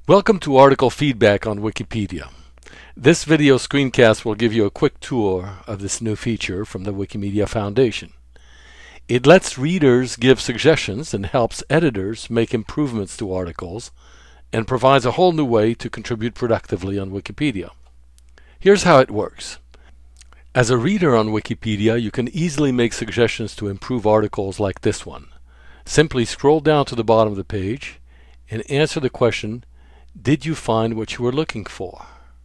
Welcome to Article Feedback on Wikipedia. This video screencast will give you a quick tour of this new feature from the Wikimedia Foundation. It lets readers give suggestions and helps editors make improvements to articles and provides a whole new way to contribute productively on Wikipedia. Here's how it works. As a reader on Wikipedia, you can easily make suggestions to improve articles like this one. Simply scroll down to the bottom of the page and answer the question, did you find what you were looking for?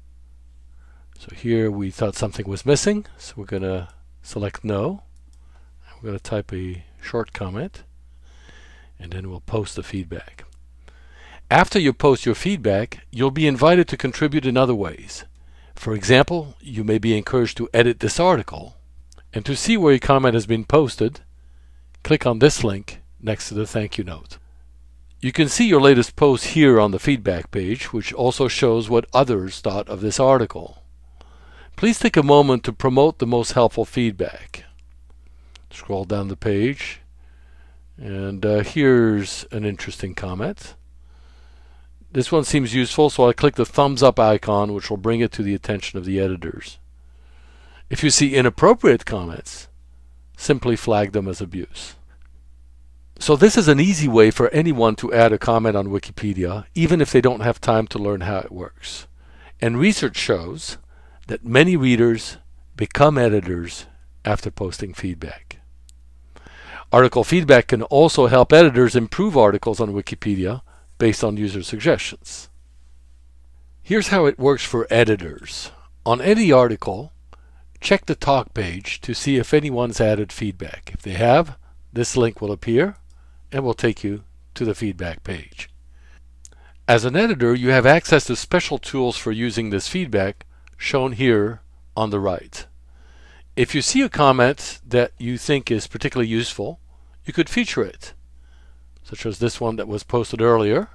So here we thought something was missing, so we're going to select no. We're going to type a short comment, and then we'll post the feedback. After you post your feedback, you'll be invited to contribute in other ways. For example, you may be encouraged to edit this article, and to see where your comment has been posted, click on this link next to the thank you note. You can see your latest post here on the feedback page, which also shows what others thought of this article. Please take a moment to promote the most helpful feedback. Scroll down the page, and here's an interesting comment. This one seems useful, so I'll click the thumbs up icon, which will bring it to the attention of the editors. If you see inappropriate comments, simply flag them as abuse. So this is an easy way for anyone to add a comment on Wikipedia, even if they don't have time to learn how it works. And research shows that many readers become editors after posting feedback. Article feedback can also help editors improve articles on Wikipedia based on user suggestions. Here's how it works for editors. On any article, check the talk page to see if anyone's added feedback. If they have, this link will appear and will take you to the feedback page. As an editor, you have access to special tools for using this feedback shown here on the right. If you see a comment that you think is particularly useful, you could feature it, such as this one that was posted earlier.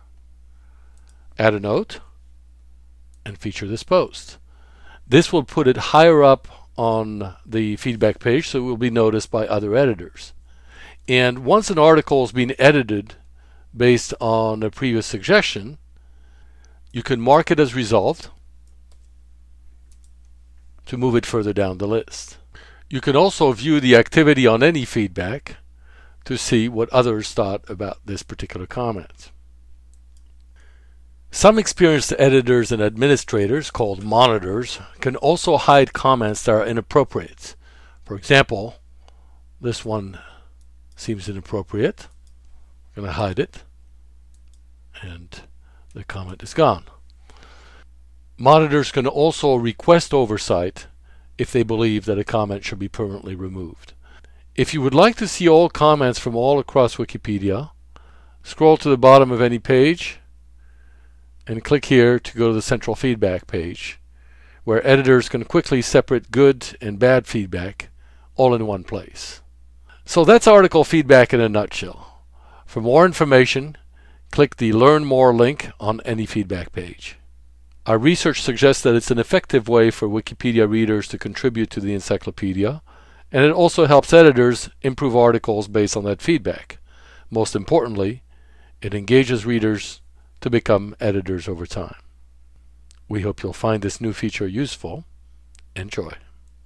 Add a note and feature this post. This will put it higher up on the feedback page so it will be noticed by other editors. And once an article has been edited based on a previous suggestion, you can mark it as resolved to move it further down the list. You can also view the activity on any feedback to see what others thought about this particular comment. Some experienced editors and administrators, called monitors, can also hide comments that are inappropriate. For example, this one seems inappropriate. I'm going to hide it, and the comment is gone. Monitors can also request oversight if they believe that a comment should be permanently removed. If you would like to see all comments from all across Wikipedia, scroll to the bottom of any page and click here to go to the central feedback page, where editors can quickly separate good and bad feedback all in one place. So that's article feedback in a nutshell. For more information, click the Learn More link on any feedback page. Our research suggests that it's an effective way for Wikipedia readers to contribute to the encyclopedia, and it also helps editors improve articles based on that feedback. Most importantly, it engages readers to become editors over time. We hope you'll find this new feature useful. Enjoy.